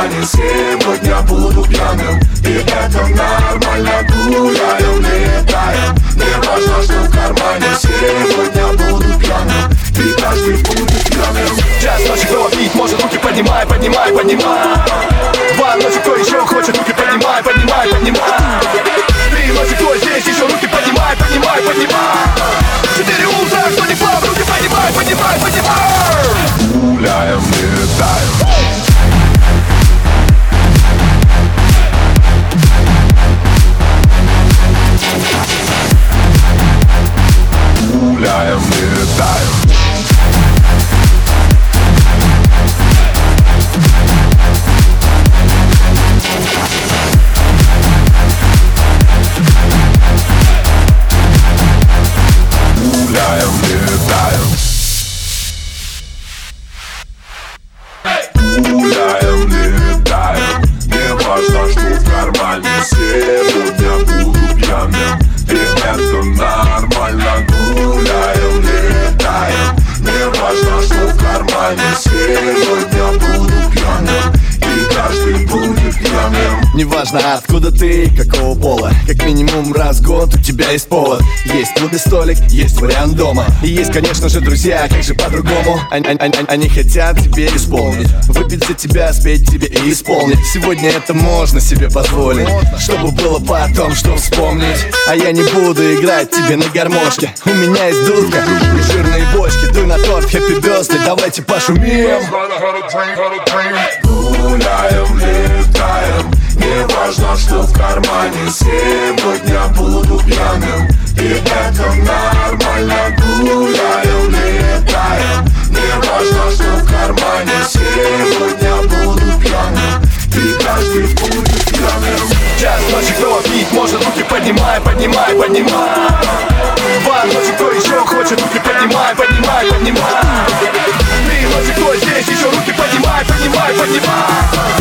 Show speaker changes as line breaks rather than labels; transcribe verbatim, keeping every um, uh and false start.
кармане. Сегодня буду пьяным, и это нормально. Гуляем, летаем, не важно, что в кармане. Сегодня буду пьяным, и каждый будет пьяным.
Час ночи, кто пить может, руки поднимай, поднимай, поднимай. Два ночи, кто еще хочет, руки поднимай, поднимай, поднимай. Три ночи, кто здесь еще, руки поднимай, поднимай, поднимай. Четыре утра, кто не плав, руки поднимай, поднимай, поднимай.
Гуляем, летаем. Гуляем, летаем. Гуляем, летаем. Гуляем, летаем. Не важно, что в кармане. Сегодня буду пьяным, и это нормально. Гуляем, летаем. Не важно, что в кармане. Сегодня буду пьяным, и каждый будет пьяным.
Неважно, откуда ты, какого пола, как минимум раз в год у тебя есть повод. Есть клубный столик, есть вариант дома. И есть, конечно же, друзья, как же по-другому. Они, они, они хотят тебе исполнить, выпить за тебя, спеть тебе и исполнить. Сегодня это можно себе позволить, чтобы было потом, что вспомнить. А я не буду играть тебе на гармошке. У меня есть дудка и жирные бочки. Дуй на торт, happy birthday, давайте пошумим.
Гуляем, летаем. Не важно, что в кармане. Сегодня буду пьяным, и это нормально. Гуляем, летаем. Не важно, что в кармане. Сегодня буду пьяным, и каждый будет пьяным.
Час ночи, кто пить может, руки поднимай, поднимай, поднимай. Два ночи, кто еще хочет, руки поднимай, поднимай, поднимай. Три ночи, кто здесь еще, руки поднимай, поднимай, поднимай.